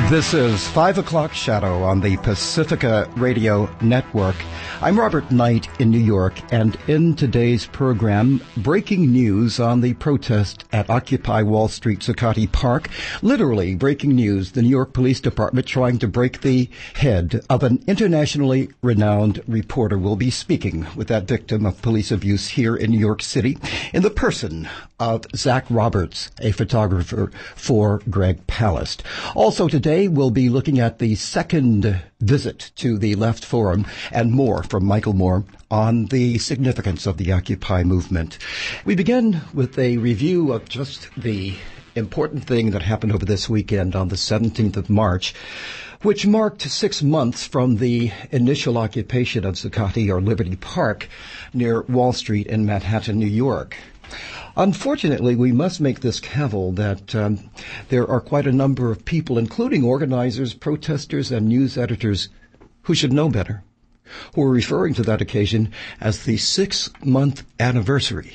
This is 5 o'clock Shadow on the Pacifica Radio Network. I'm Robert Knight in New York, and in today's program, breaking news on the protest at Occupy Wall Street Zuccotti Park. Literally breaking news, the New York Police Department trying to break the head of an internationally renowned reporter. We'll be speaking with that victim of police abuse here in New York City in the person of Zach Roberts, a photographer for Greg Palast. Also today, we'll be looking at the second visit to the Left Forum and more from Michael Moore on the significance of the Occupy movement. We begin with a review of just the important thing that happened over this weekend on the 17th of March, which marked 6 months from the initial occupation of Zuccotti or Liberty Park near Wall Street in Manhattan, New York. Unfortunately, we must make this cavil that there are quite a number of people, including organizers, protesters, and news editors, who should know better, who are referring to that occasion as the 6-month anniversary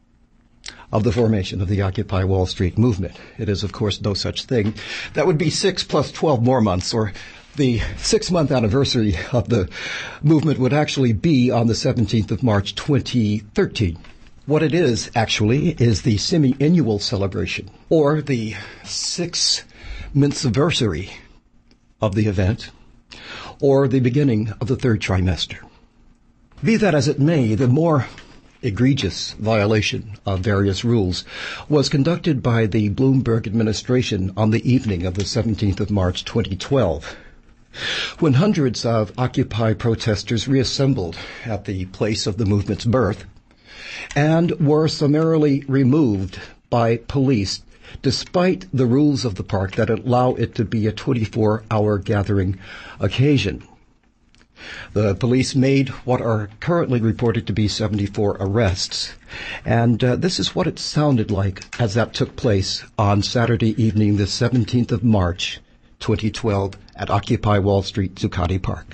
of the formation of the Occupy Wall Street movement. It is, of course, no such thing. That would be 6 plus 12 more months, or the 6-month anniversary of the movement would actually be on the 17th of March, 2013. What it is, actually, is the semi-annual celebration, or the 6-month anniversary of the event, or the beginning of the third trimester. Be that as it may, the more egregious violation of various rules was conducted by the Bloomberg administration on the evening of the 17th of March, 2012, when hundreds of Occupy protesters reassembled at the place of the movement's birth and were summarily removed by police, despite the rules of the park that allow it to be a 24-hour gathering occasion. The police made what are currently reported to be 74 arrests, and this is what it sounded like as that took place on Saturday evening, the 17th of March, 2012, at Occupy Wall Street, Zuccotti Park.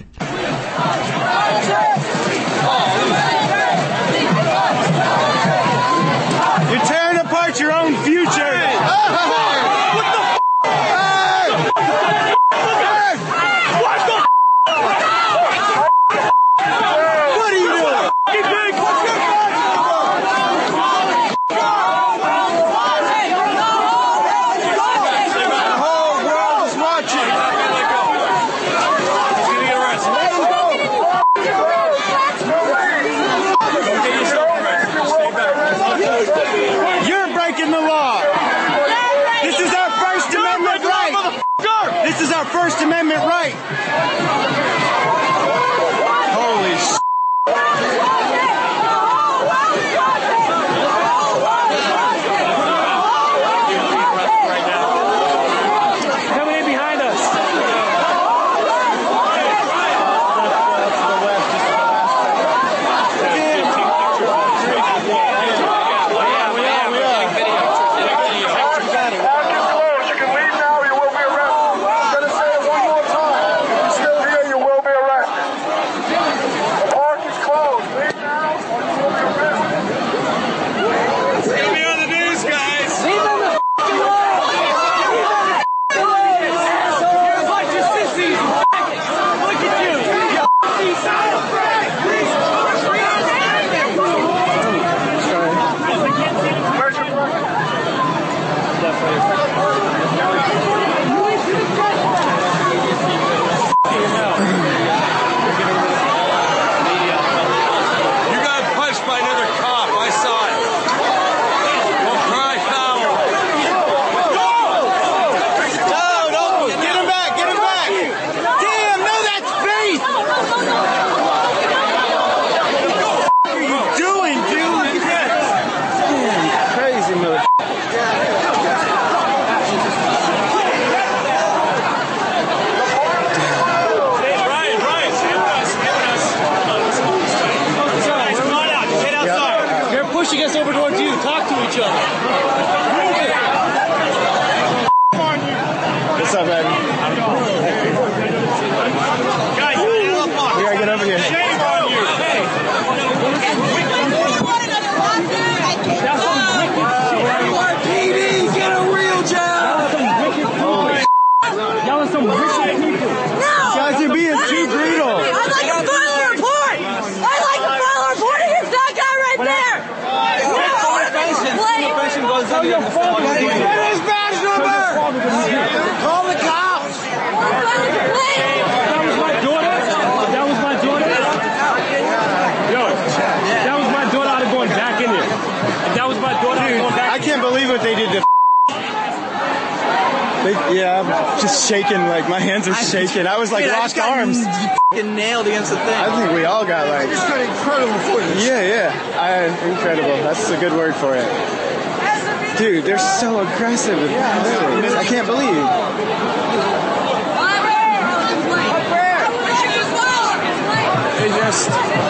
You're tearing apart your own future. Hey. What the f***? Hey. What the f***? What are you doing? The whole world is watching. He's gonna get arrested. You're breaking the law. This is our First Amendment right. This is our First Amendment right. Holy shit. Coming in behind us. Pushing us over towards you. Talk to each other. What's up, man? Guys, we gotta get over here. Shame on you. Hey. That's some wicked shit. Tell your father. Get his badge number. Call the cops. That was my daughter. That was my daughter. Yo, that was my daughter. I'd have gone back in there. If that was my daughter, I'd have gone back. I can't believe what they did to. Yeah, I'm just shaking. Like my hands are shaking. I was like locked arms. Fucking nailed against the thing. I think we all got like. Just got incredible footage. Yeah. Incredible. That's a good word for it. Dude, they're so aggressive with this. I can't believe. They just.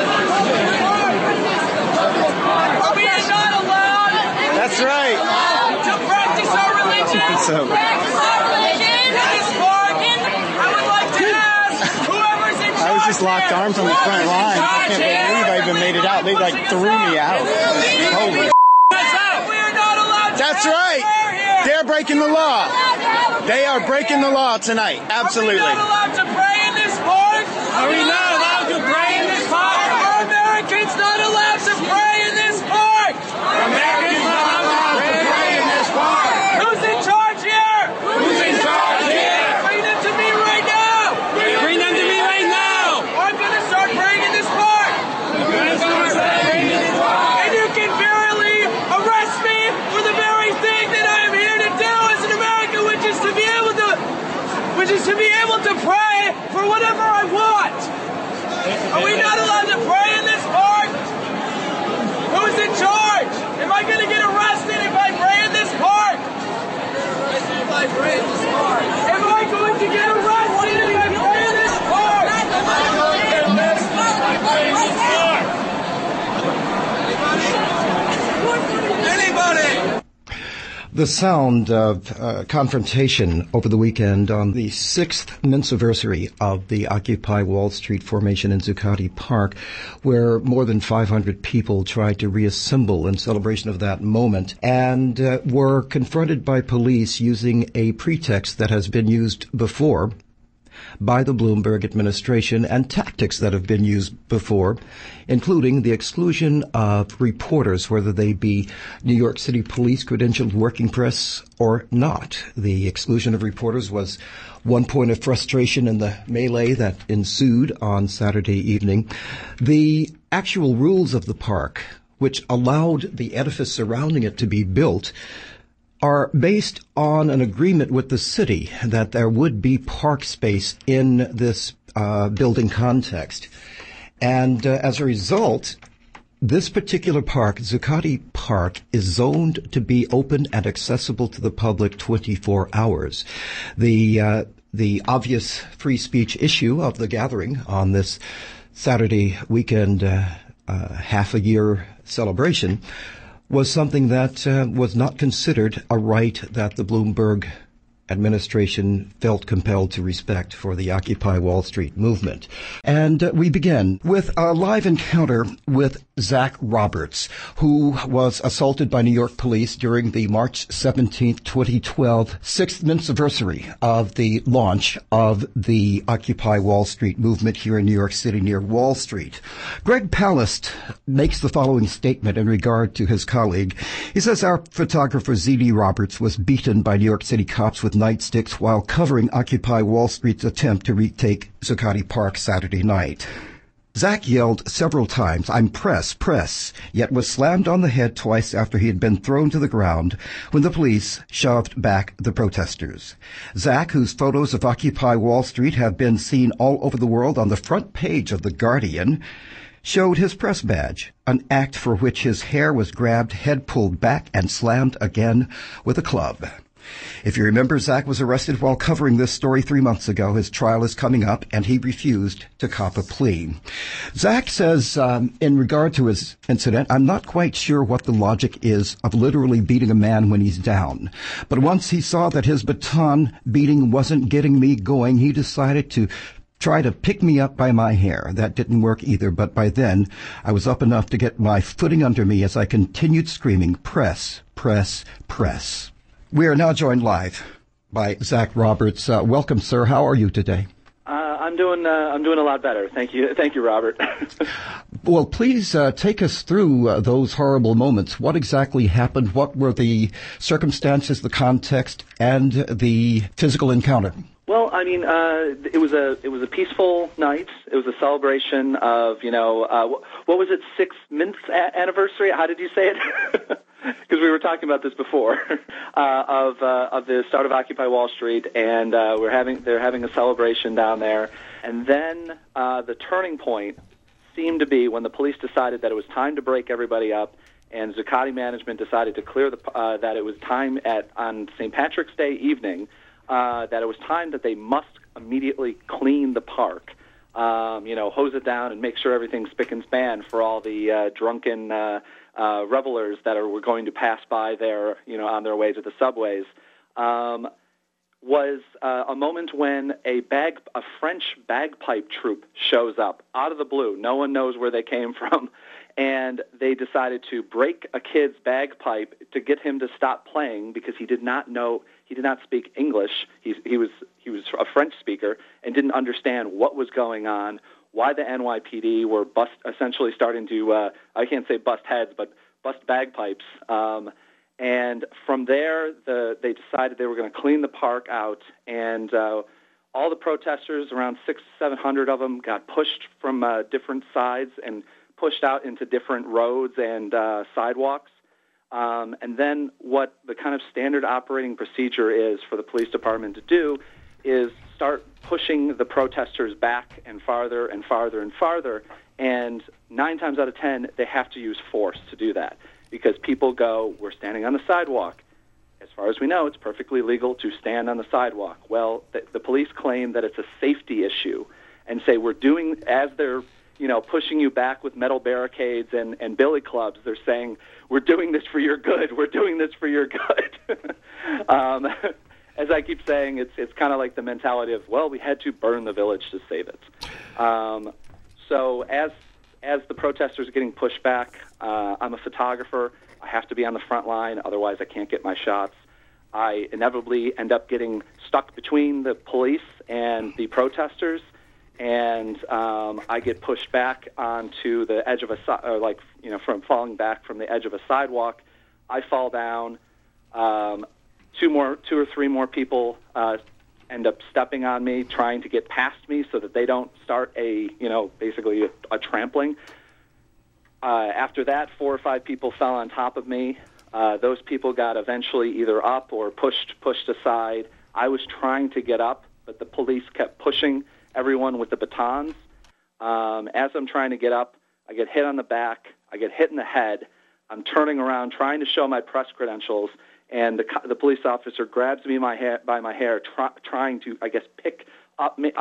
We are not allowed. That's right. To practice our religion. So. Practice our religion. In this park. I would like to ask whoever's in charge. I was just locked arms on the front line. I can't believe I even made it out. They like threw me out. Holy. We are not allowed to. That's right. They're breaking the law. They are breaking the law tonight. Absolutely. Are we not allowed to pray in this park? Are we not allowed to pray in this park? Are Americans not allowed to pray in this park? Americans not allowed to pray in this park. Who's in charge here? Who's in charge here? Bring them to me right now. Bring them to me right now. I'm going to start praying in this park. And you can barely arrest me for the very thing that I am here to do as an American, which is to be able to pray for whatever I want. Are we not allowed to pray in this park? Who's in charge? Am I going to get arrested if I pray in this park? If I pray in this park. Am I going to get arrested if I pray in this park? Am I going to get arrested if I pray in this park? Anybody? The sound of confrontation over the weekend on the 6th anniversary of the Occupy Wall Street formation in Zuccotti Park, where more than 500 people tried to reassemble in celebration of that moment and were confronted by police using a pretext that has been used before by the Bloomberg administration and tactics that have been used before, including the exclusion of reporters, whether they be New York City police credentialed working press or not. The exclusion of reporters was one point of frustration in the melee that ensued on Saturday evening. The actual rules of the park, which allowed the edifice surrounding it to be built, are based on an agreement with the city that there would be park space in this building context. And as a result, this particular park, Zuccotti Park, is zoned to be open and accessible to the public 24 hours. The obvious free speech issue of the gathering on this Saturday weekend half-a-year celebration was something that was not considered a right that the Bloomberg administration felt compelled to respect for the Occupy Wall Street movement. And we begin with a live encounter with Zach Roberts, who was assaulted by New York police during the March 17th, 2012 6th anniversary of the launch of the Occupy Wall Street movement here in New York City near Wall Street. Greg Palast makes the following statement in regard to his colleague. He says our photographer Z.D. Roberts was beaten by New York City cops with nightsticks while covering Occupy Wall Street's attempt to retake Zuccotti Park Saturday night. Zach yelled several times, "I'm press," yet was slammed on the head twice after he had been thrown to the ground when the police shoved back the protesters. Zach, whose photos of Occupy Wall Street have been seen all over the world on the front page of The Guardian, showed his press badge, an act for which his hair was grabbed, head pulled back, and slammed again with a club. If you remember, Zach was arrested while covering this story 3 months ago. His trial is coming up, and he refused to cop a plea. Zach says, in regard to his incident, "I'm not quite sure what the logic is of literally beating a man when he's down. But once he saw that his baton beating wasn't getting me going, he decided to try to pick me up by my hair. That didn't work either, but by then I was up enough to get my footing under me as I continued screaming, 'Press, press, press.'" We are now joined live by Zach Roberts. Welcome, sir. How are you today? I'm doing a lot better. Thank you, Robert. Well, please take us through those horrible moments. What exactly happened? What were the circumstances, the context, and the physical encounter? Well, I mean, it was a peaceful night. It was a celebration of, what was it, 6th anniversary? How did you say it? Because we were talking about this before, of the start of Occupy Wall Street, and they're having a celebration down there, and then the turning point seemed to be when the police decided that it was time to break everybody up, and Zuccotti management decided to clear that it was time on St. Patrick's Day evening, that it was time that they must immediately clean the park, hose it down and make sure everything's spick and span for all the drunken revelers that were going to pass by there, on their way to the subways. Was a moment when a French bagpipe troupe shows up out of the blue. No one knows where they came from, and they decided to break a kid's bagpipe to get him to stop playing because he did not speak English. He was a French speaker and didn't understand what was going on, why the NYPD were essentially starting to, I can't say bust heads, but bust bagpipes. And from there, they decided they were going to clean the park out, and all the protesters, around 600-700 of them, got pushed from different sides and pushed out into different roads and sidewalks. And then what the kind of standard operating procedure is for the police department to do is start pushing the protesters back and farther and farther and farther, and 9 times out of 10, they have to use force to do that. Because people go, we're standing on the sidewalk. As far as we know, it's perfectly legal to stand on the sidewalk. Well, the police claim that it's a safety issue and say we're doing, as they're pushing you back with metal barricades and billy clubs, they're saying, we're doing this for your good. We're doing this for your good. As I keep saying, it's kind of like the mentality of, well, we had to burn the village to save it. So as the protesters are getting pushed back, I'm a photographer. I have to be on the front line, otherwise I can't get my shots. I inevitably end up getting stuck between the police and the protesters, and I get pushed back onto the edge of from falling back from the edge of a sidewalk. I fall down. 2 or 3 more people end up stepping on me, trying to get past me so that they don't start basically a trampling. After that, 4 or 5 people fell on top of me. Those people got eventually either up or pushed aside. I was trying to get up, but the police kept pushing everyone with the batons. As I'm trying to get up, I get hit on the back. I get hit in the head. I'm turning around, trying to show my press credentials, and the police officer grabs me by my hair, trying to, I guess, pick up me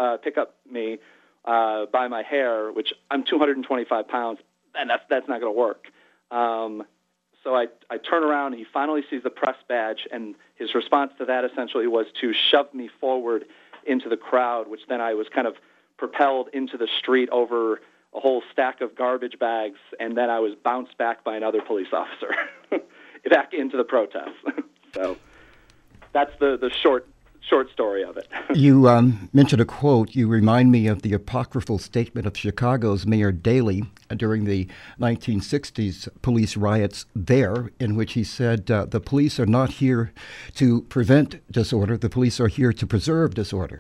by my hair, which I'm 225 pounds, and that's not going to work. So I turn around, and he finally sees the press badge, and his response to that essentially was to shove me forward into the crowd, which then I was kind of propelled into the street over a whole stack of garbage bags, and then I was bounced back by another police officer back into the protest. So that's the short story of it. You mentioned a quote. You remind me of the apocryphal statement of Chicago's Mayor Daley during the 1960s police riots there, in which he said, the police are not here to prevent disorder. The police are here to preserve disorder.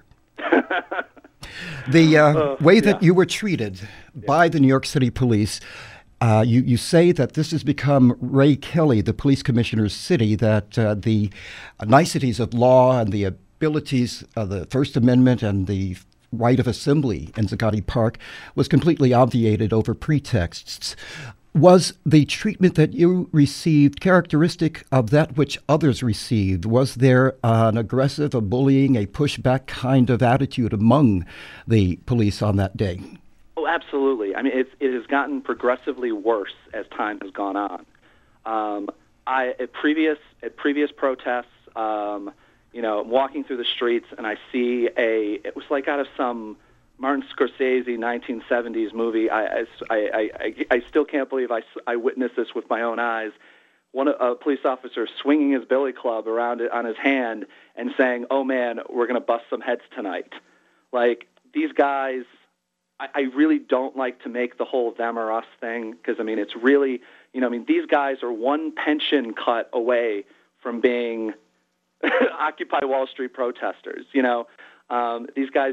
The way that you were treated by the New York City police, you say that this has become Ray Kelly, the police commissioner's city, that the niceties of law and the abilities of the First Amendment and the right of assembly in Zuccotti Park was completely obviated over pretexts. Was the treatment that you received characteristic of that which others received? Was there an aggressive, a bullying, a pushback kind of attitude among the police on that day? Oh, absolutely. I mean, it has gotten progressively worse as time has gone on. At previous protests, walking through the streets, and I see it was like out of some Martin Scorsese 1970s movie. I still can't believe I witnessed this with my own eyes. A police officer swinging his billy club around it on his hand and saying, "Oh man, we're going to bust some heads tonight." Like, these guys I really don't like to make the whole them or us thing because, I mean, it's really, these guys are one pension cut away from being Occupy Wall Street protesters. These guys,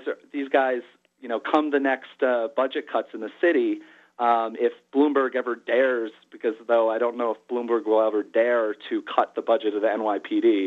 come the next budget cuts in the city, if Bloomberg ever dares, because though I don't know if Bloomberg will ever dare to cut the budget of the NYPD.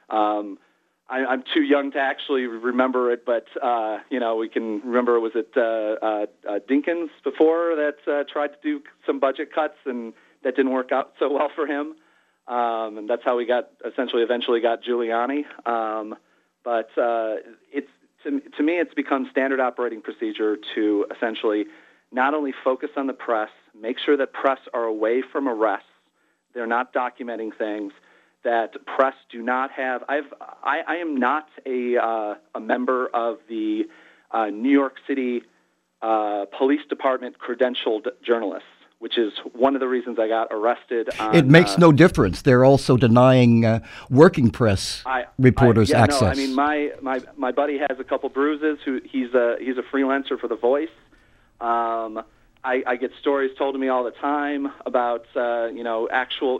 I'm too young to actually remember it, but, we can remember, was it Dinkins before that tried to do some budget cuts, and that didn't work out so well for him. And that's how we eventually got Giuliani. But it's to me, it's become standard operating procedure to essentially not only focus on the press, make sure that press are away from arrests, they're not documenting things, that press do not have. I am not a member of the New York City Police Department credentialed journalists, which is one of the reasons I got arrested. It makes no difference. They're also denying working press reporters access. No, I mean, my buddy has a couple bruises. He's a freelancer for The Voice. I get stories told to me all the time about, actual,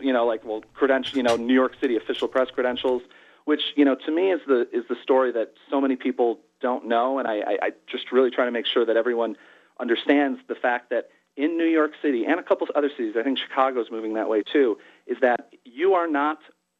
New York City official press credentials, which, to me is the story that so many people don't know. And I just really try to make sure that everyone understands the fact that in New York City and a couple of other cities, I think Chicago's moving that way too, is that you are not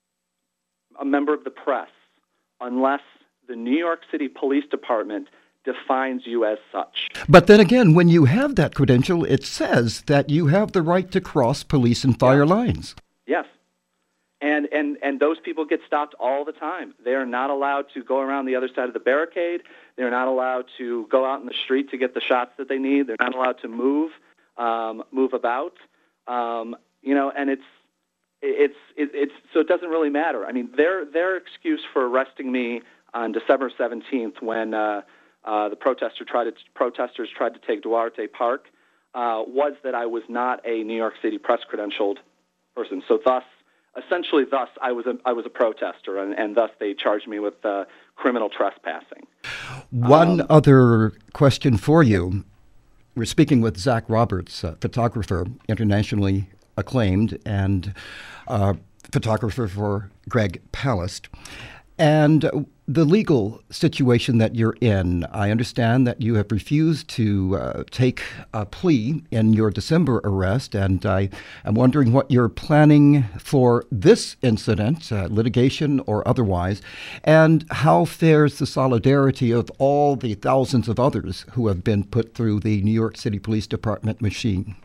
a member of the press unless the New York City Police Department defines you as such. But then again, when you have that credential, it says that you have the right to cross police and fire lines. Yes. And those people get stopped all the time. They are not allowed to go around the other side of the barricade. They're not allowed to go out in the street to get the shots that they need. They're not allowed to move about. And it's so it doesn't really matter. I mean, their excuse for arresting me on December 17th when the protesters tried to take Duarte Park was that I was not a New York City press credentialed person. So essentially, I was a protester, and thus they charged me with criminal trespassing. One other question for you. We're speaking with Zach Roberts, photographer, internationally acclaimed, and photographer for Greg Palast. And the legal situation that you're in, I understand that you have refused to take a plea in your December arrest, and I am wondering what you're planning for this incident, litigation or otherwise, and how fares the solidarity of all the thousands of others who have been put through the New York City Police Department machine?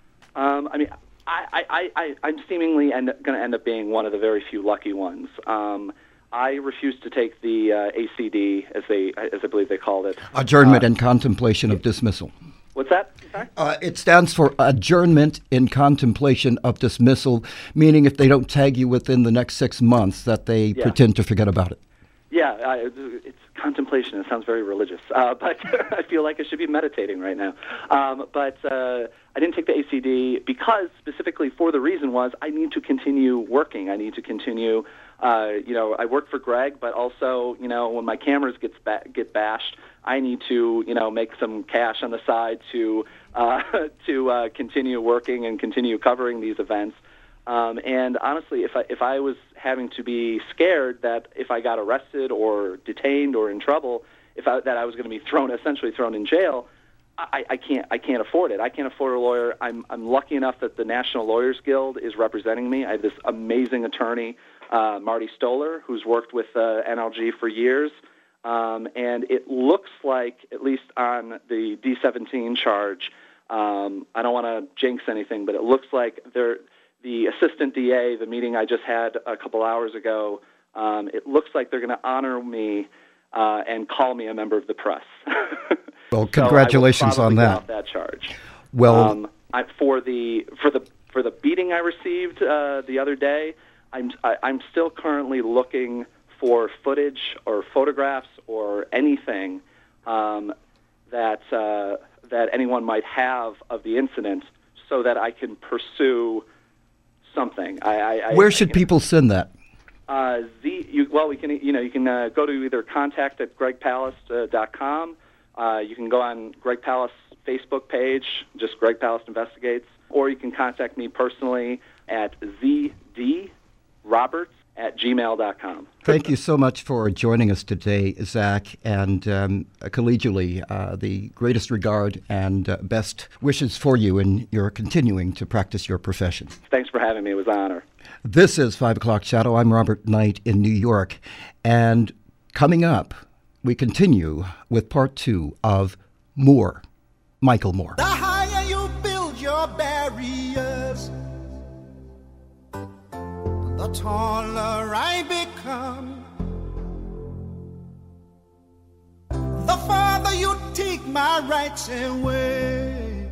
I'm seemingly going to end up being one of the very few lucky ones. I refused to take the ACD, as I believe they called it. Adjournment in contemplation of dismissal. What's that? Sorry? It stands for adjournment in contemplation of dismissal, meaning if they don't tag you within the next 6 months, that they pretend to forget about it. Yeah, it's contemplation. It sounds very religious, but I feel like I should be meditating right now. But I didn't take the ACD because specifically for the reason was I need to continue working. I need to continue. I work for Greg, but also, when my cameras get bashed, I need to, make some cash on the side to continue working and continue covering these events. And honestly, if I was having to be scared that if I got arrested or detained or in trouble, that I was going to be essentially thrown in jail, I can't afford it. I can't afford a lawyer. I'm lucky enough that the National Lawyers Guild is representing me. I have this amazing attorney, Marty Stoller, who's worked with NLG for years. And it looks like, at least on the D-17 charge, I don't want to jinx anything, but it looks like the assistant DA, the meeting I just had a couple hours ago, it looks like they're going to honor me and call me a member of the press. Well, congratulations on that. Off that charge. Well, for the beating I received the other day, I'm still currently looking for footage or photographs or anything that anyone might have of the incident, so that I can pursue something. Where should people send that? You can go to either contact@gregpalast.com. You can go on Greg Palast Facebook page, just Greg Palast Investigates, or you can contact me personally at zdroberts@gmail.com. Thank you so much for joining us today, Zach, and collegially, the greatest regard and best wishes for you in your continuing to practice your profession. Thanks for having me. It was an honor. This is 5 O'Clock Shadow. I'm Robert Knight in New York, and coming up, we continue with part 2 of Moore, Michael Moore. The higher you build your barriers, the taller I become. The farther you take my rights away,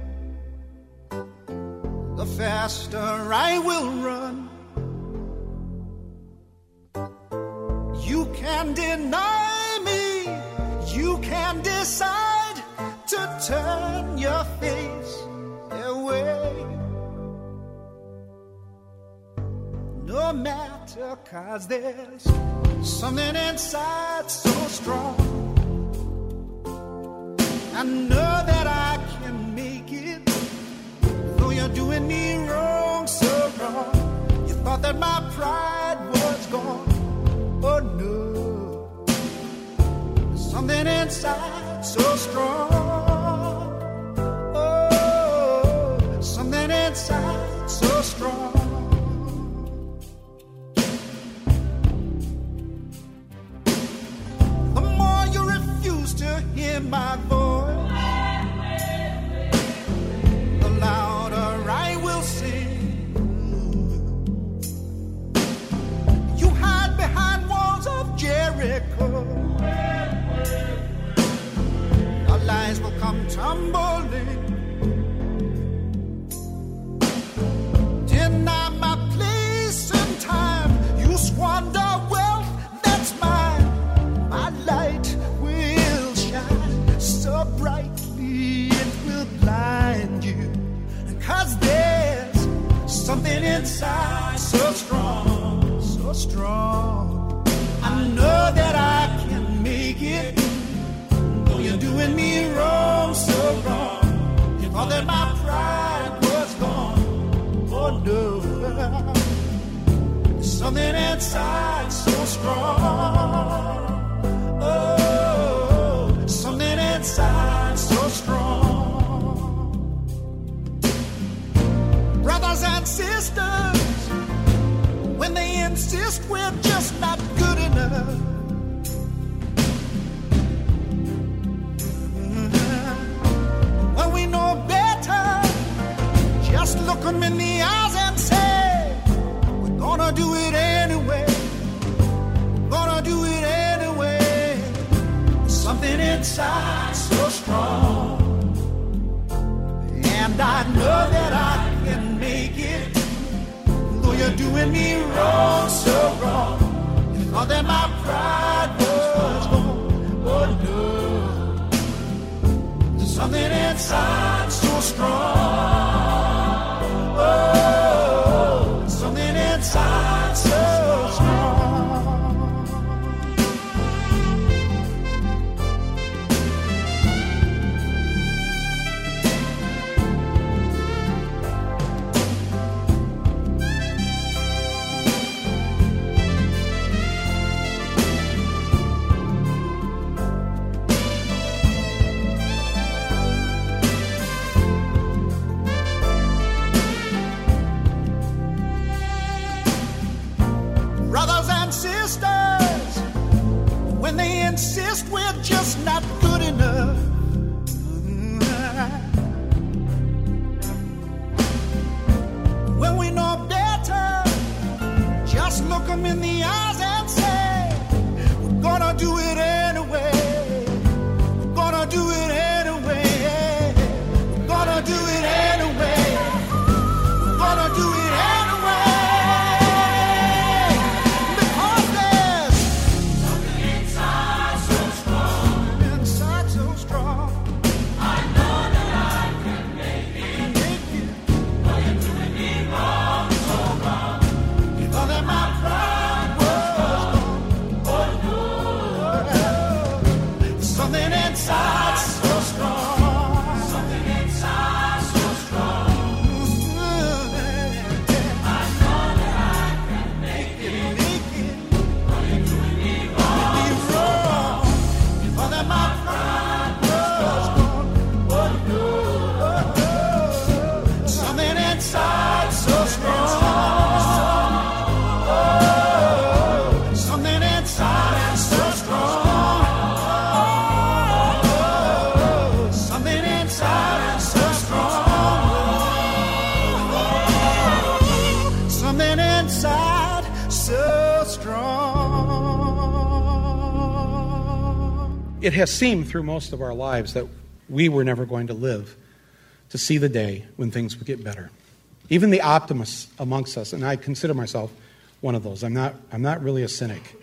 the faster I will run. You can deny me, you can decide to turn your face away. No matter, 'cause there's something inside so strong. I know that I can make it, though you're doing me wrong, so wrong. You thought that my pride was gone. Oh no, there's something inside so strong. Oh, something inside so strong. The more you refuse to hear my voice, the louder I will sing. You hide behind walls of Jericho, our lies will come tumbling. Deny my place in time, you squander wealth that's mine. My light will shine so brightly it will blind you, 'cause there's something inside so strong, so strong. I know that I can make it, though you're doing me wrong, so wrong. You thought that my pride was gone. Oh no, there's something inside so strong. Oh, something inside so strong. Brothers and sisters, when they insist we're just not good enough, when we know better, just look them in the eyes and say, we're gonna do it anyway. We're gonna do it anyway. There's something inside so strong, and I know that I can make it, though you're doing me wrong, so wrong. You thought that my pride was gone. Oh no, there's something inside so strong. Oh, something inside so strong. Brothers and sisters, when they insist we're just not good enough, when we know better, just look them in the eyes and say, we're gonna do it anyway. We're gonna do it anyway. We're gonna do it anyway. We're gonna do it anyway. Because there's something inside so strong. it has seemed through most of our lives that we were never going to live to see the day when things would get better. Even the optimists amongst us, and I consider myself one of those. I'm not really a cynic.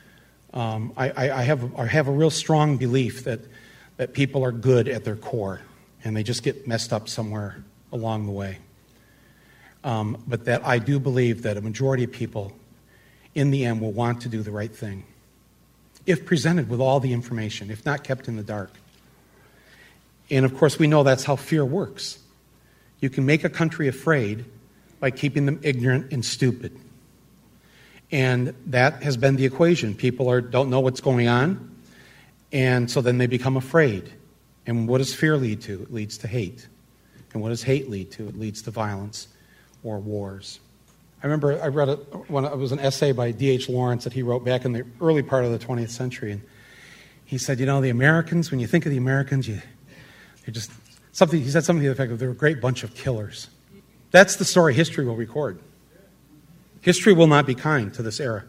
I have a real strong belief that people are good at their core, and they just get messed up somewhere along the way. But that I do believe that a majority of people, in the end, will want to do the right thing, if presented with all the information, if not kept in the dark. And of course, we know that's how fear works. You can make a country afraid by keeping them ignorant and stupid. And that has been the equation. People don't know what's going on, and so then they become afraid. And what does fear lead to? It leads to hate. And what does hate lead to? It leads to violence or wars. I remember I read it was an essay by D.H. Lawrence that he wrote back in the early part of the 20th century. And he said, the Americans, when you think of the Americans, they're just something. He said something to the effect of they're a great bunch of killers. That's the story history will record. History will not be kind to this era.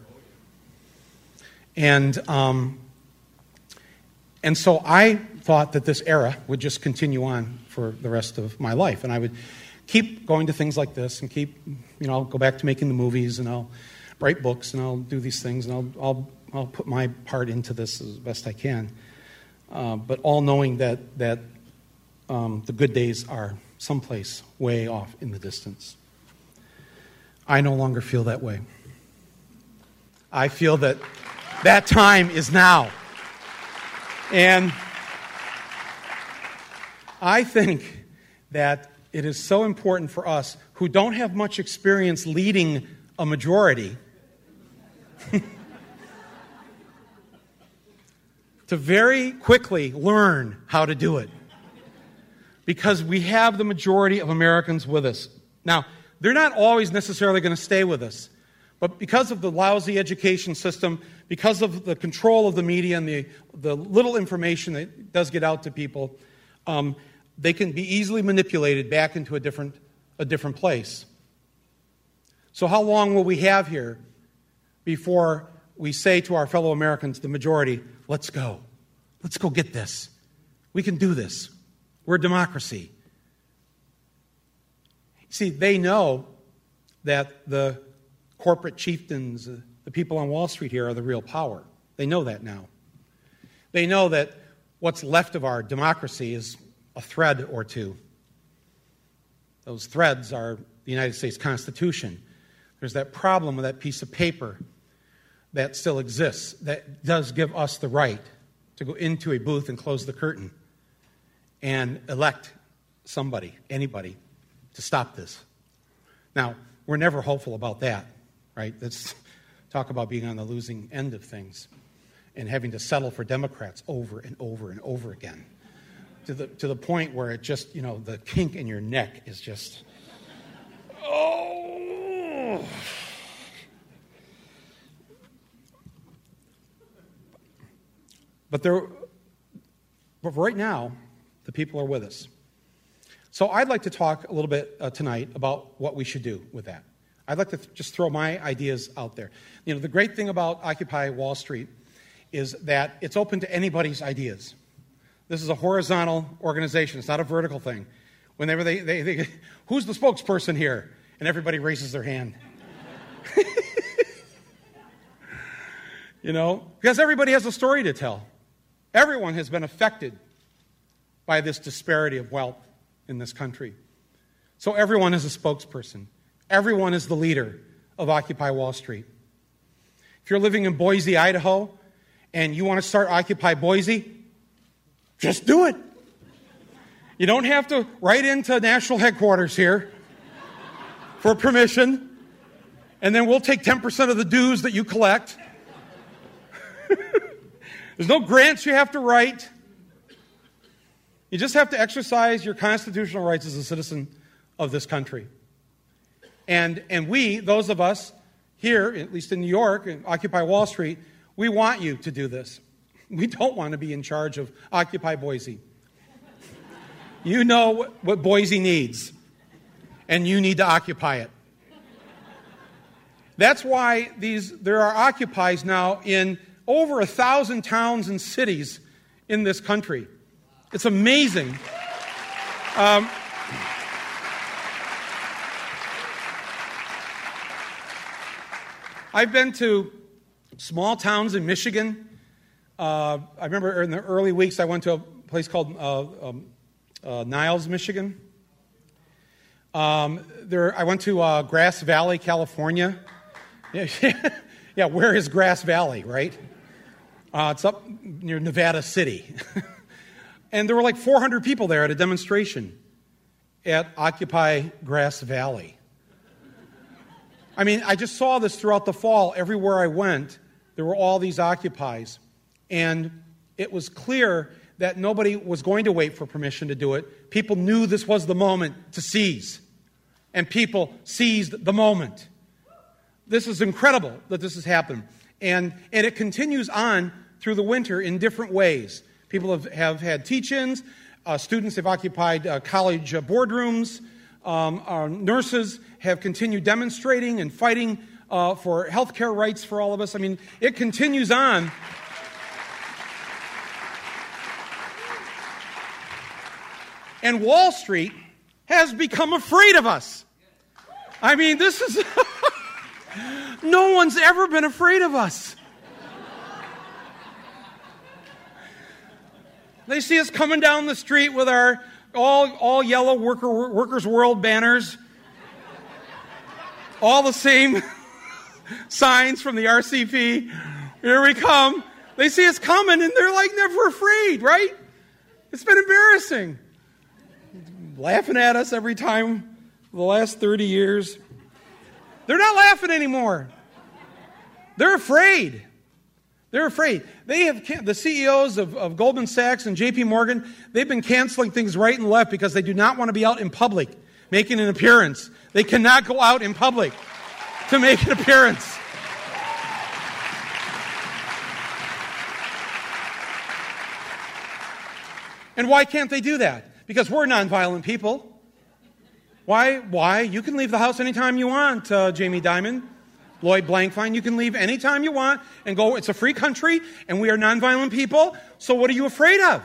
And so I thought that this era would just continue on for the rest of my life. And I would keep going to things like this and keep, I'll go back to making the movies and I'll write books and I'll do these things and I'll put my part into this as best I can. But all knowing that the good days are someplace way off in the distance. I no longer feel that way. I feel that time is now. And I think that it is so important for us who don't have much experience leading a majority to very quickly learn how to do it. Because we have the majority of Americans with us. Now, they're not always necessarily going to stay with us. But because of the lousy education system, because of the control of the media and the little information that does get out to people, they can be easily manipulated back into a different place. So how long will we have here before we say to our fellow Americans, the majority, let's go. Let's go get this. We can do this. We're a democracy. See, they know that the corporate chieftains, the people on Wall Street here are the real power. They know that now. They know that what's left of our democracy is a thread or two. Those threads are the United States Constitution. There's that problem with that piece of paper that still exists that does give us the right to go into a booth and close the curtain and elect somebody, anybody, to stop this. Now, we're never hopeful about that, right? Let's talk about being on the losing end of things and having to settle for Democrats over and over and over again to the point where it just, the kink in your neck is just, oh. But right now, the people are with us. So I'd like to talk a little bit tonight about what we should do with that. I'd like to just throw my ideas out there. The great thing about Occupy Wall Street is that it's open to anybody's ideas. This is a horizontal organization. It's not a vertical thing. Whenever they who's the spokesperson here? And everybody raises their hand. Because everybody has a story to tell. Everyone has been affected by this disparity of wealth in this country. So everyone is a spokesperson. Everyone is the leader of Occupy Wall Street. If you're living in Boise, Idaho, and you want to start Occupy Boise, just do it. You don't have to write into national headquarters here for permission, and then we'll take 10% of the dues that you collect. There's no grants you have to write. You just have to exercise your constitutional rights as a citizen of this country. And we, those of us here, at least in New York, and Occupy Wall Street, we want you to do this. We don't want to be in charge of Occupy Boise. You know what Boise needs, and you need to occupy it. That's why there are Occupies now in over 1,000 towns and cities in this country. It's amazing. I've been to small towns in Michigan. I remember in the early weeks I went to a place called Niles, Michigan. I went to Grass Valley, California. Yeah, where is Grass Valley, right? It's up near Nevada City. And there were like 400 people there at a demonstration at Occupy Grass Valley. I mean, I just saw this throughout the fall. Everywhere I went, there were all these Occupies. And it was clear that nobody was going to wait for permission to do it. People knew this was the moment to seize. And people seized the moment. This is incredible that this has happened. And it continues on through the winter in different ways. People have had teach-ins. Students have occupied college boardrooms. Nurses have continued demonstrating and fighting for health care rights for all of us. I mean, it continues on. And Wall Street has become afraid of us. I mean, this is... No one's ever been afraid of us. They see us coming down the street with our all yellow Workers' World banners. All the same signs from the RCP. Here we come. They see us coming and they're like never afraid, right? It's been embarrassing. Laughing at us every time for the last 30 years. They're not laughing anymore. They're afraid. They're afraid. They have the CEOs of Goldman Sachs and JP Morgan, they've been canceling things right and left because they do not want to be out in public making an appearance. They cannot go out in public to make an appearance. And why can't they do that? Because we're nonviolent people. Why? You can leave the house anytime you want, Jamie Dimon, Lloyd Blankfein. You can leave anytime you want and go. It's a free country, and we are nonviolent people. So what are you afraid of?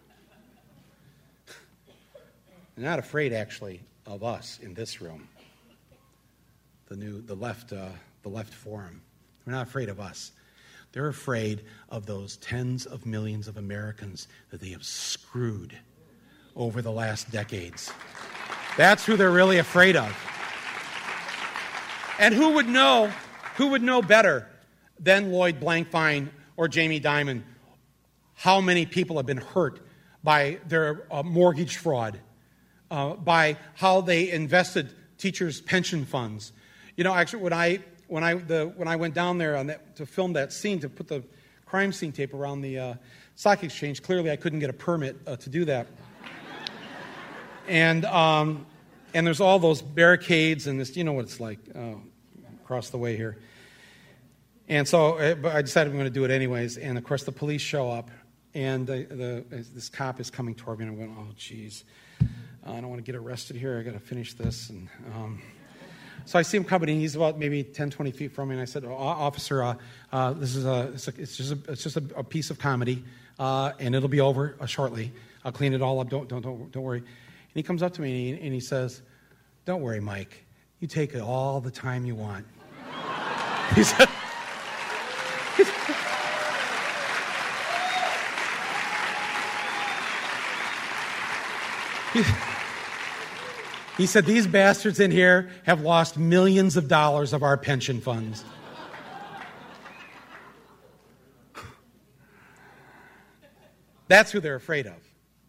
They're not afraid, actually, of us in this room. The left forum. They're not afraid of us. They're afraid of those tens of millions of Americans that they have screwed over the last decades. That's who they're really afraid of. And who would know better than Lloyd Blankfein or Jamie Dimon how many people have been hurt by their mortgage fraud, by how they invested teachers' pension funds. You know, actually, when I went down there to film that scene, to put the crime scene tape around the stock exchange, clearly I couldn't get a permit to do that. And there's all those barricades and this, you know what it's like across the way here. And so I decided I'm going to do it anyways. And of course the police show up, and this cop is coming toward me, and I'm going, oh geez, I don't want to get arrested here. I got to finish this. And so I see him coming, and he's about maybe 10, 20 feet from me. And I said, officer, this is it's just a piece of comedy, and it'll be over shortly. I'll clean it all up. Don't worry. And he comes up to me and he says, don't worry, Mike. You take it all the time you want. He said, he said, these bastards in here have lost millions of dollars of our pension funds. That's who they're afraid of.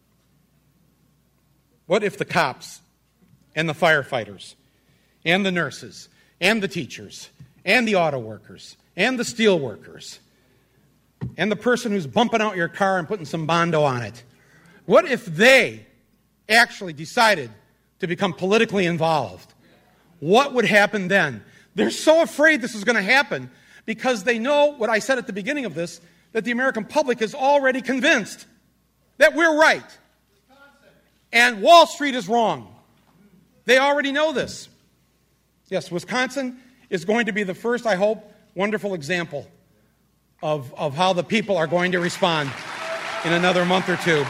What if the cops and the firefighters and the nurses and the teachers and the auto workers and the steel workers and the person who's bumping out your car and putting some Bondo on it, what if they actually decided to become politically involved? What would happen then? They're so afraid this is going to happen because they know what I said at the beginning of this, that the American public is already convinced that we're right. And Wall Street is wrong. They already know this. Yes, Wisconsin is going to be the first, I hope, wonderful example of how the people are going to respond. in another month or two.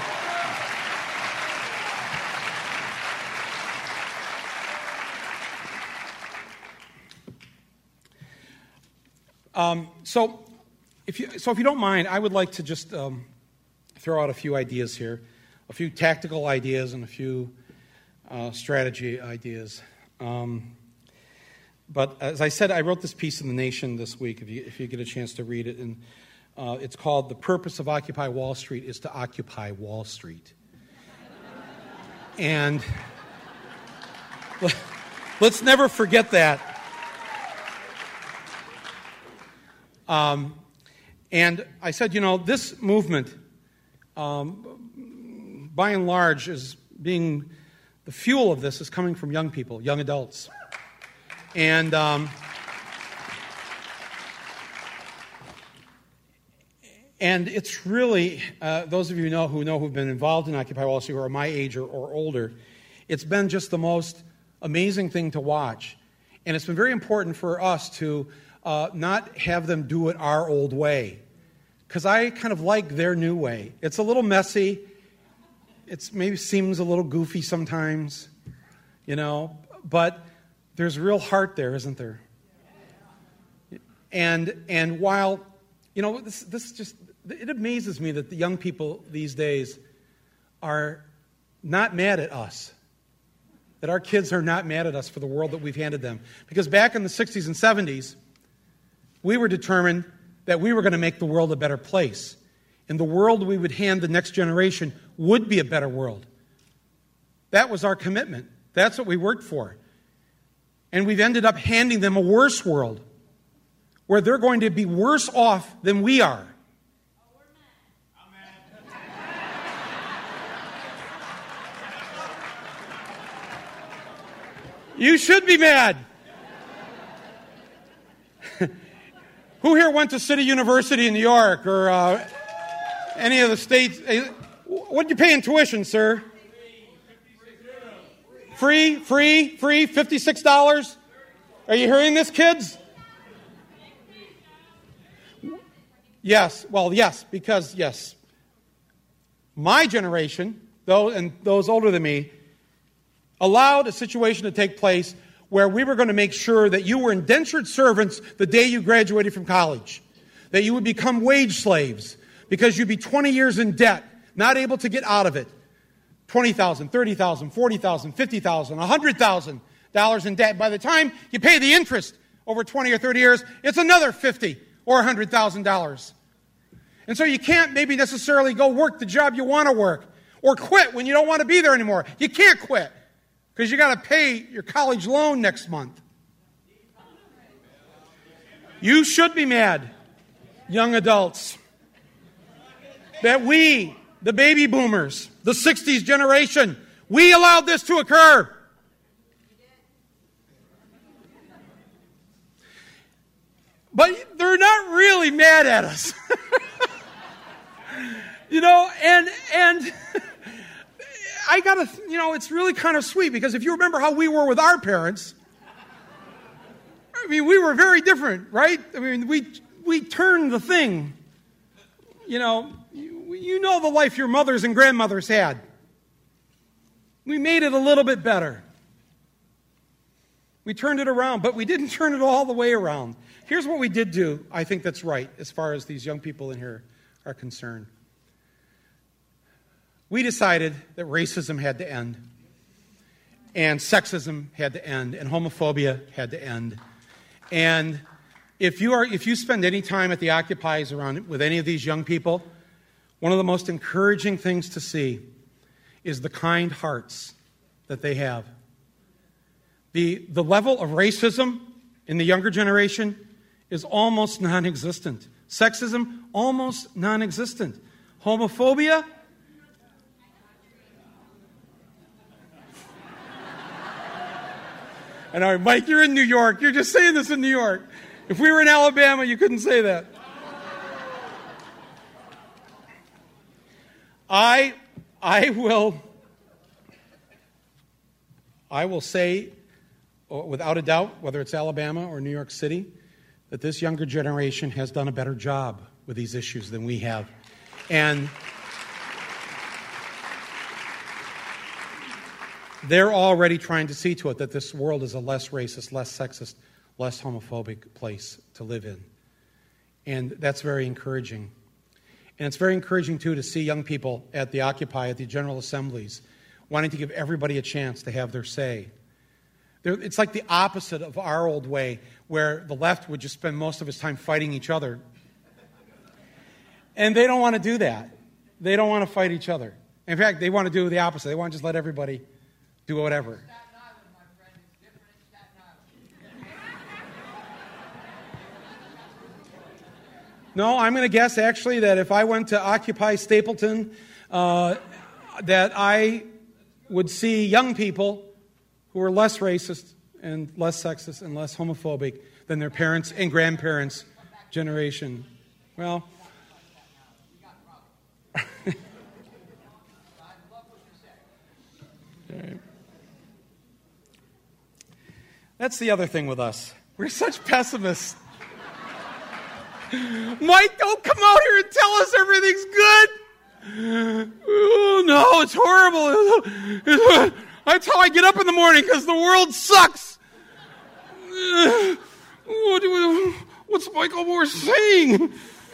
So if you don't mind, I would like to just throw out a few ideas here, a few tactical ideas and a few strategy ideas. But as I said, I wrote this piece in The Nation this week, if you get a chance to read it, and it's called "The Purpose of Occupy Wall Street is to Occupy Wall Street." And let's never forget that. And I said, this movement, by and large, is being the fuel of this is coming from young people, young adults. And it's really, those of you who've been involved in Occupy Wall Street, who are my age or older, it's been just the most amazing thing to watch. And it's been very important for us to not have them do it our old way, because I kind of like their new way. It's a little messy. It maybe seems a little goofy sometimes, but there's real heart there, isn't there? And while, this just, it amazes me that the young people these days are not mad at us, that our kids are not mad at us for the world that we've handed them. Because back in the 60s and 70s, we were determined that we were going to make the world a better place. And the world we would hand the next generation would be a better world. That was our commitment. That's what we worked for. And we've ended up handing them a worse world, where they're going to be worse off than we are. You should be mad. Who here went to City University in New York or any of the states? What did you pay in tuition, sir? Free, $56? Are you hearing this, kids? Yes, because my generation, and those older than me, allowed a situation to take place where we were going to make sure that you were indentured servants the day you graduated from college, that you would become wage slaves because you'd be 20 years in debt, not able to get out of it. $20,000, $30,000, $40,000, $50,000, $100,000 in debt. By the time you pay the interest over 20 or 30 years, it's another $50,000 or $100,000. And so you can't maybe necessarily go work the job you want to work or quit when you don't want to be there anymore. You can't quit because you got to pay your college loan next month. You should be mad, young adults, that we, the baby boomers, the 60s generation, we allowed this to occur. But they're not really mad at us. And I gotta, it's really kind of sweet, because if you remember how we were with our parents, we were very different, right? We turned the thing. You know the life your mothers and grandmothers had. We made it a little bit better. We turned it around, but we didn't turn it all the way around. Here's what we did do, I think that's right, as far as these young people in here are concerned. We decided that racism had to end, and sexism had to end, and homophobia had to end. And if you spend any time at the Occupies around with any of these young people, one of the most encouraging things to see is the kind hearts that they have. The level of racism in the younger generation is almost non-existent. Sexism, almost non-existent. Homophobia, I know, Mike, you're in New York. You're just saying this in New York. If we were in Alabama, you couldn't say that. I will say, without a doubt, whether it's Alabama or New York City, that this younger generation has done a better job with these issues than we have. And they're already trying to see to it that this world is a less racist, less sexist, less homophobic place to live in. And that's very encouraging. And it's very encouraging, too, to see young people at the Occupy, at the General Assemblies, wanting to give everybody a chance to have their say. It's like the opposite of our old way, where the left would just spend most of its time fighting each other. And they don't want to do that. They don't want to fight each other. In fact, they want to do the opposite. They want to just let everybody do whatever. No, I'm going to guess, actually, that if I went to Occupy Stapleton, that I would see young people who are less racist and less sexist and less homophobic than their parents' and grandparents' generation. Well, that's the other thing with us. We're such pessimists. Mike, don't come out here and tell us everything's good. Oh, no, it's horrible. That's how I get up in the morning, because the world sucks. What's Michael Moore saying?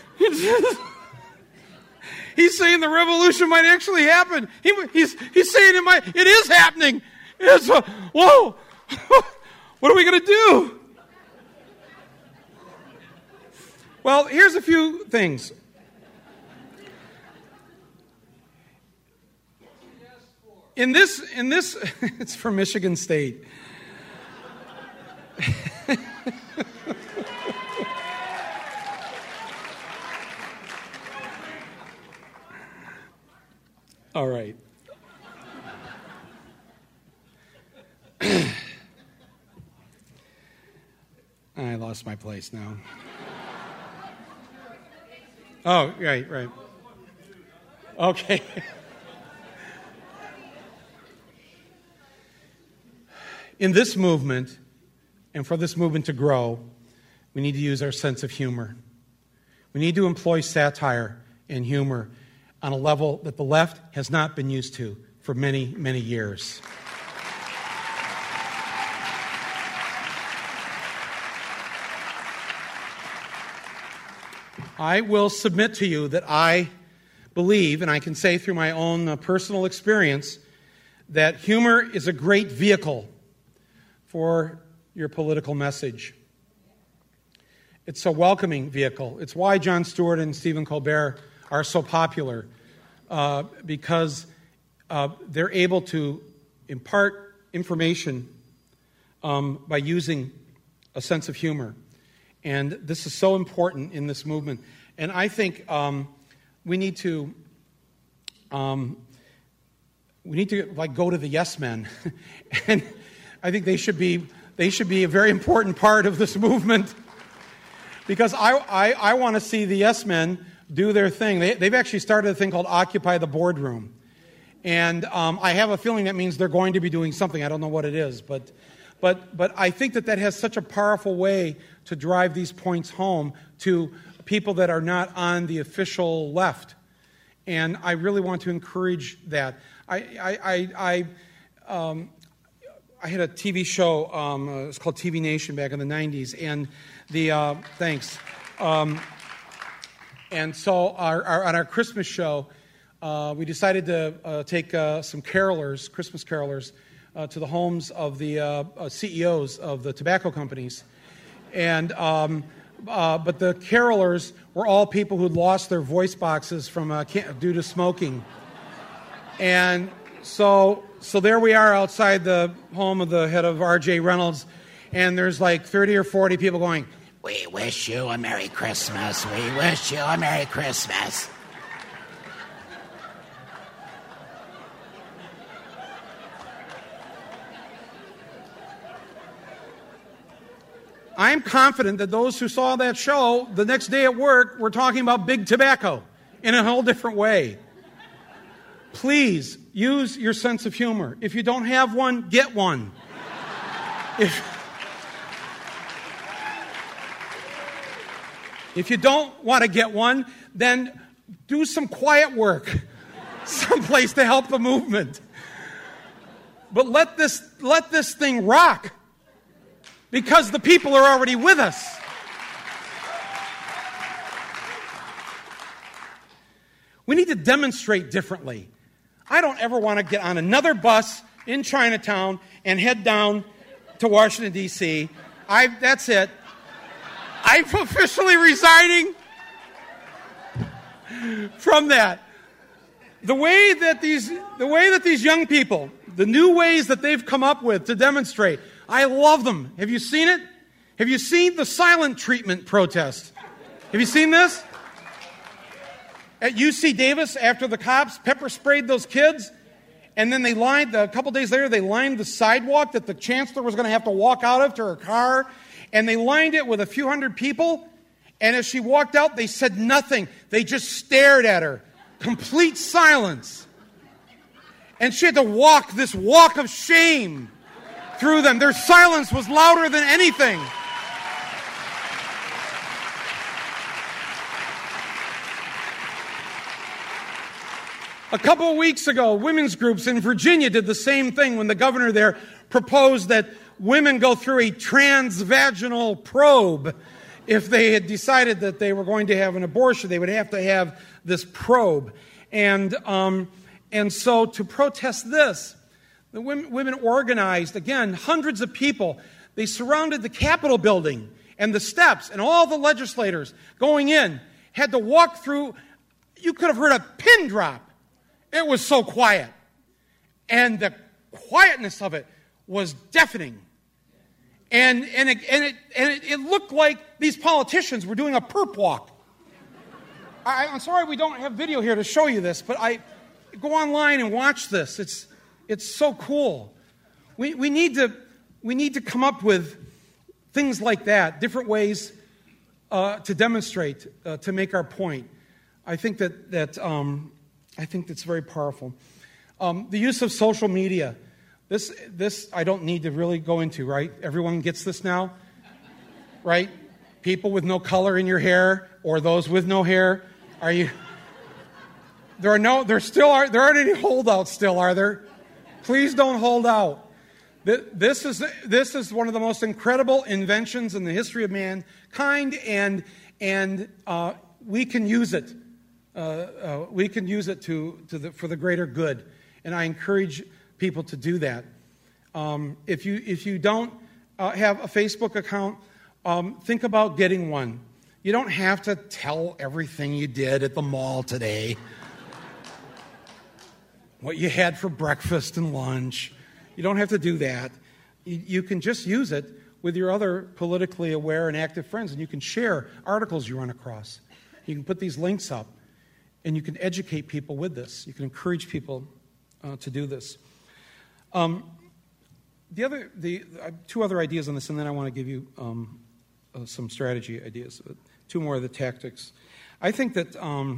He's saying the revolution might actually happen. He's saying it is happening. Whoa. What are we going to do? Well, here's a few things. In this, it's from Michigan State. All right. I lost my place now. Oh, right. Okay. In this movement, and for this movement to grow, we need to use our sense of humor. We need to employ satire and humor on a level that the left has not been used to for many, many years. I will submit to you that I believe, and I can say through my own personal experience, that humor is a great vehicle for your political message. It's a welcoming vehicle. It's why Jon Stewart and Stephen Colbert are so popular, because they're able to impart information by using a sense of humor. And this is so important in this movement. And I think we need to go to the yes men. And I think they should be a very important part of this movement, because I want to see the yes men do their thing. They've actually started a thing called Occupy the Boardroom. And I have a feeling that means they're going to be doing something. I don't know what it is, but I think that has such a powerful way to drive these points home to people that are not on the official left. And I really want to encourage that. I had a TV show, it was called TV Nation back in the 90s, and thanks. And so on our Christmas show, we decided to take some carolers, Christmas carolers, to the homes of the CEOs of the tobacco companies. And but the carolers were all people who'd lost their voice boxes from due to smoking. And so there we are outside the home of the head of R.J. Reynolds, and there's like 30 or 40 people going, "We wish you a Merry Christmas. We wish you a Merry Christmas." I'm confident that those who saw that show the next day at work were talking about big tobacco in a whole different way. Please use your sense of humor. If you don't have one, get one. If you don't want to get one, then do some quiet work someplace to help the movement. But let this thing rock, because the people are already with us. We need to demonstrate differently. I don't ever want to get on another bus in Chinatown and head down to Washington, D.C. That's it. I'm officially resigning from that. The way that these young people, the new ways that they've come up with to demonstrate, I love them. Have you seen it? Have you seen the silent treatment protest? Have you seen this? At UC Davis, after the cops pepper sprayed those kids, and then a couple days later, they lined the sidewalk that the chancellor was going to have to walk out of to her car, and they lined it with a few hundred people, and as she walked out, they said nothing. They just stared at her. Complete silence. And she had to walk this walk of shame through them. Their silence was louder than anything. A couple of weeks ago, women's groups in Virginia did the same thing when the governor there proposed that women go through a transvaginal probe. If they had decided that they were going to have an abortion, they would have to have this probe. And so to protest this, the women organized, again, hundreds of people. They surrounded the Capitol building and the steps, and all the legislators going in had to walk through. You could have heard a pin drop. It was so quiet. And the quietness of it was deafening. And it looked like these politicians were doing a perp walk. I'm sorry we don't have video here to show you this, but go online and watch this. It's so cool. We need to come up with things like that, different ways to demonstrate, to make our point. I think that's very powerful. The use of social media. This I don't need to really go into, right? Everyone gets this now, right? People with no color in your hair, or those with no hair. There aren't any holdouts still, are there? Please don't hold out. This is one of the most incredible inventions in the history of mankind, and we can use it. We can use it for the greater good, and I encourage people to do that. If you don't have a Facebook account, think about getting one. You don't have to tell everything you did at the mall today, what you had for breakfast and lunch. You don't have to do that. You can just use it with your other politically aware and active friends, and you can share articles you run across. You can put these links up, and you can educate people with this. You can encourage people to do this. Two other ideas on this, and then I want to give you some strategy ideas. Two more of the tactics. I think that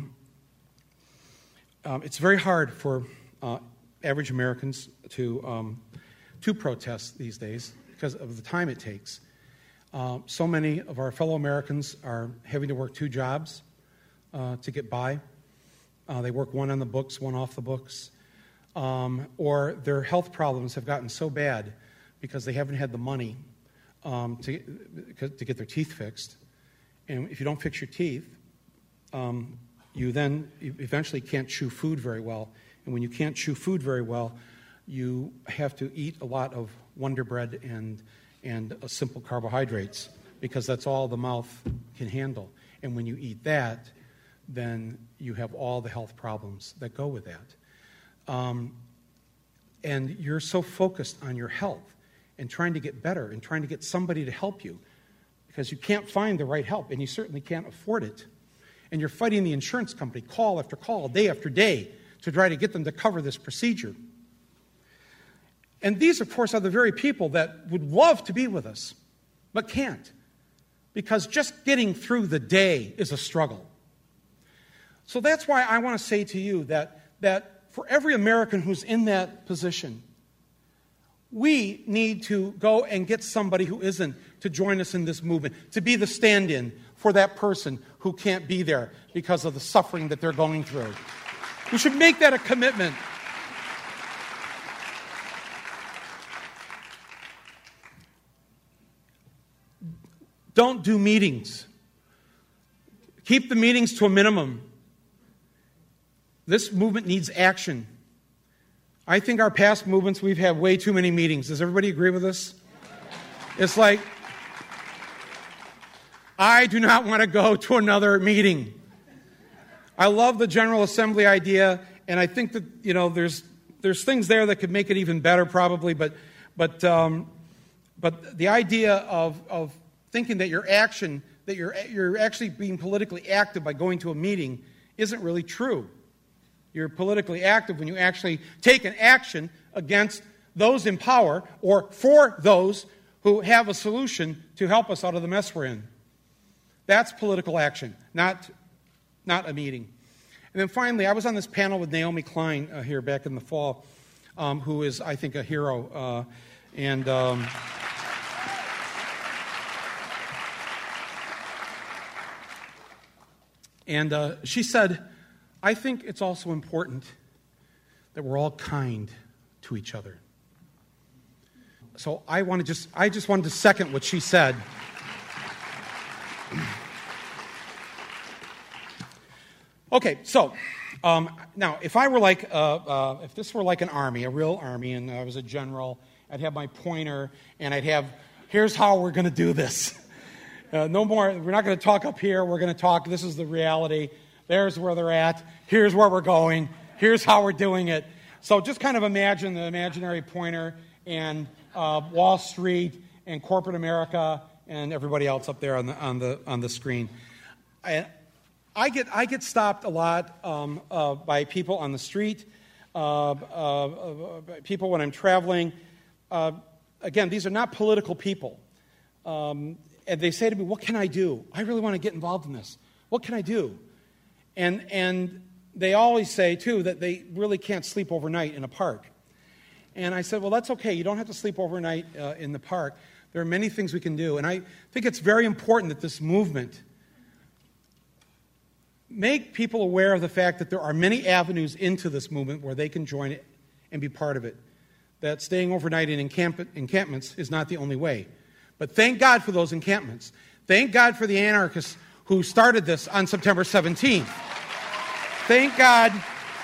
it's very hard for average Americans to protest these days because of the time it takes. So many of our fellow Americans are having to work two jobs to get by. They work one on the books, one off the books. Or their health problems have gotten so bad because they haven't had the money to get their teeth fixed. And if you don't fix your teeth, you eventually can't chew food very well. And when you can't chew food very well, you have to eat a lot of Wonder Bread and simple carbohydrates because that's all the mouth can handle. And when you eat that, then you have all the health problems that go with that. And you're so focused on your health and trying to get better and trying to get somebody to help you because you can't find the right help and you certainly can't afford it. And you're fighting the insurance company call after call, day after day, to try to get them to cover this procedure. And these, of course, are the very people that would love to be with us, but can't, because just getting through the day is a struggle. So that's why I want to say to you that for every American who's in that position, we need to go and get somebody who isn't to join us in this movement, to be the stand-in for that person who can't be there because of the suffering that they're going through. We should make that a commitment. Don't do meetings. Keep the meetings to a minimum. This movement needs action. I think our past movements, we've had way too many meetings. Does everybody agree with this? It's like, I do not want to go to another meeting. I love the General Assembly idea, and I think that, you know, there's things there that could make it even better probably, but the idea of thinking that your action, that you're actually being politically active by going to a meeting isn't really true. You're politically active when you actually take an action against those in power or for those who have a solution to help us out of the mess we're in. That's political action, not a meeting. And then finally, I was on this panel with Naomi Klein here back in the fall, who is, I think, a hero. And she said, I think it's also important that we're all kind to each other. So I just wanted to second what she said. Okay, so now if I were like, if this were like an army, a real army, and I was a general, I'd have my pointer, and I'd have, here's how we're going to do this. No more, we're not going to talk up here, we're going to talk, this is the reality, there's where they're at, here's where we're going, here's how we're doing it. So just kind of imagine the imaginary pointer and Wall Street and corporate America and everybody else up there on the screen. I get stopped a lot by people on the street, people when I'm traveling. Again, these are not political people. And they say to me, what can I do? I really want to get involved in this. What can I do? And they always say, too, that they really can't sleep overnight in a park. And I said, well, that's okay. You don't have to sleep overnight in the park. There are many things we can do. And I think it's very important that this movement make people aware of the fact that there are many avenues into this movement where they can join it and be part of it. That staying overnight in encampments is not the only way. But thank God for those encampments. Thank God for the anarchists who started this on September 17th. Thank God.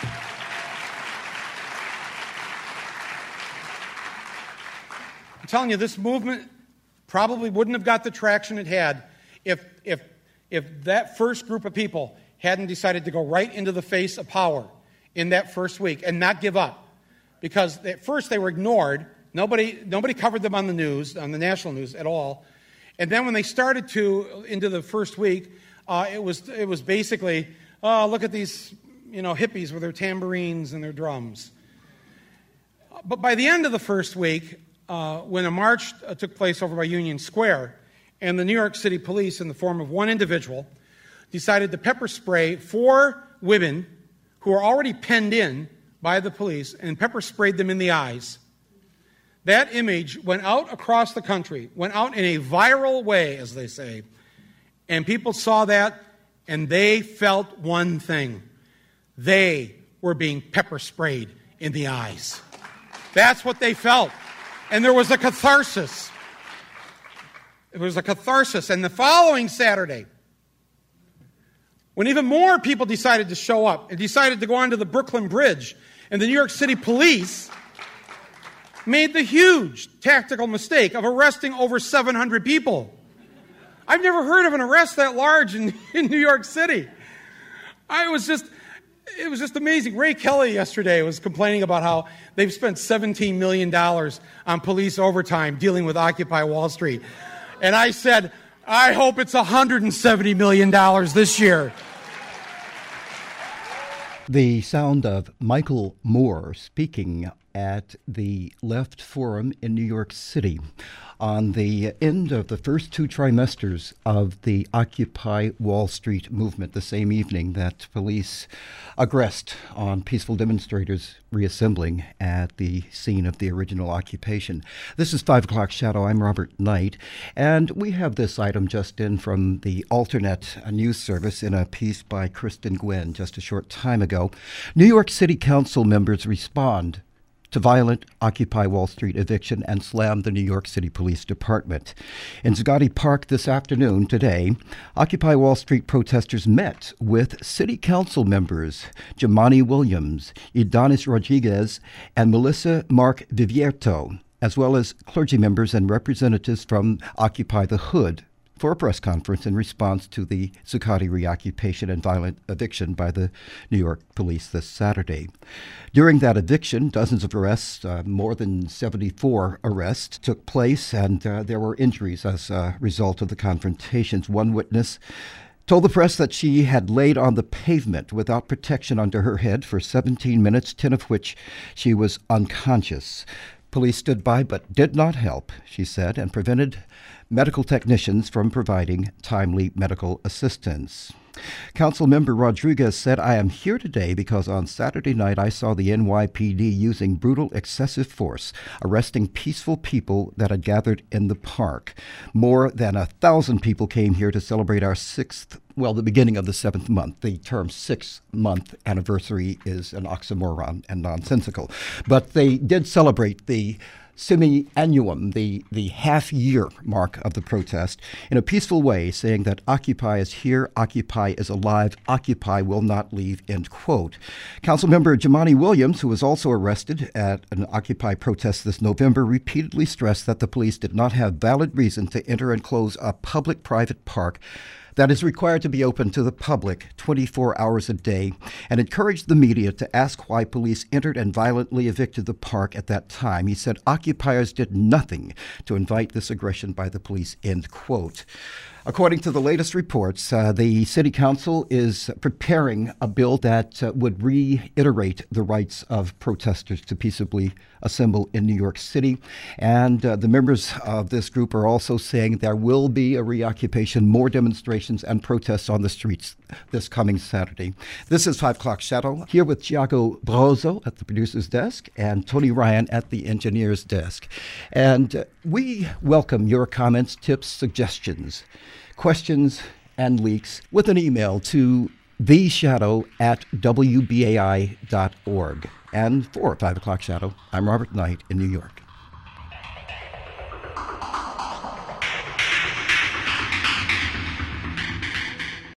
I'm telling you, this movement probably wouldn't have got the traction it had if that first group of people hadn't decided to go right into the face of power in that first week and not give up. Because at first they were ignored. Nobody covered them on the news, on the national news at all. And then when they started into the first week, it was basically, look at these, hippies with their tambourines and their drums. But by the end of the first week, when a march took place over by Union Square, and the New York City police, in the form of one individual, decided to pepper spray 4 women who were already penned in by the police and pepper sprayed them in the eyes. That image went out across the country, went out in a viral way, as they say. And people saw that, and they felt one thing. They were being pepper sprayed in the eyes. That's what they felt. And there was a catharsis. It was a catharsis. And the following Saturday, when even more people decided to show up and decided to go onto the Brooklyn Bridge, and the New York City police made the huge tactical mistake of arresting over 700 people. I've never heard of an arrest that large in New York City. It was just amazing. Ray Kelly yesterday was complaining about how they've spent $17 million on police overtime dealing with Occupy Wall Street. And I said, I hope it's $170 million this year. The sound of Michael Moore speaking at the Left Forum in New York City on the end of the first 2 trimesters of the Occupy Wall Street movement, the same evening that police aggressed on peaceful demonstrators reassembling at the scene of the original occupation. This is 5 O'Clock Shadow. I'm Robert Knight, and we have this item just in from the Alternate News Service in a piece by Kristen Gwynn just a short time ago. New York City Council members respond to violent Occupy Wall Street eviction and slammed the New York City Police Department. In Zuccotti Park this afternoon, today, Occupy Wall Street protesters met with City Council members Jumaane Williams, Ydanis Rodriguez, and Melissa Mark Vivierto, as well as clergy members and representatives from Occupy the Hood, for a press conference in response to the Zuccotti reoccupation and violent eviction by the New York police this Saturday. During that eviction, dozens of arrests, more than 74 arrests, took place, and there were injuries as a result of the confrontations. One witness told the press that she had laid on the pavement without protection under her head for 17 minutes, 10 of which she was unconscious. Police stood by but did not help, she said, and prevented medical technicians from providing timely medical assistance. Councilmember Rodriguez said, "I am here today because on Saturday night I saw the NYPD using brutal, excessive force, arresting peaceful people that had gathered in the park. More than 1,000 people came here to celebrate our the beginning of the 7th month. The term 6-month anniversary is an oxymoron and nonsensical. But they did celebrate the semi-annuum, the half-year mark of the protest, in a peaceful way, saying that Occupy is here, Occupy is alive, Occupy will not leave," end quote. Councilmember Jumaane Williams, who was also arrested at an Occupy protest this November, repeatedly stressed that the police did not have valid reason to enter and close a public-private park that is required to be open to the public 24 hours a day, and encouraged the media to ask why police entered and violently evicted the park at that time. He said occupiers did nothing to invite this aggression by the police, end quote. According to the latest reports, the City Council is preparing a bill that would reiterate the rights of protesters to peaceably assemble in New York City. And the members of this group are also saying there will be a reoccupation, more demonstrations and protests on the streets this coming Saturday. This is 5 O'Clock Shadow, here with Tiago Brozzo at the producer's desk and Tony Ryan at the engineer's desk. And we welcome your comments, tips, suggestions, questions, and leaks with an email to theshadow@wbai.org. And for 5 O'Clock Shadow, I'm Robert Knight in New York.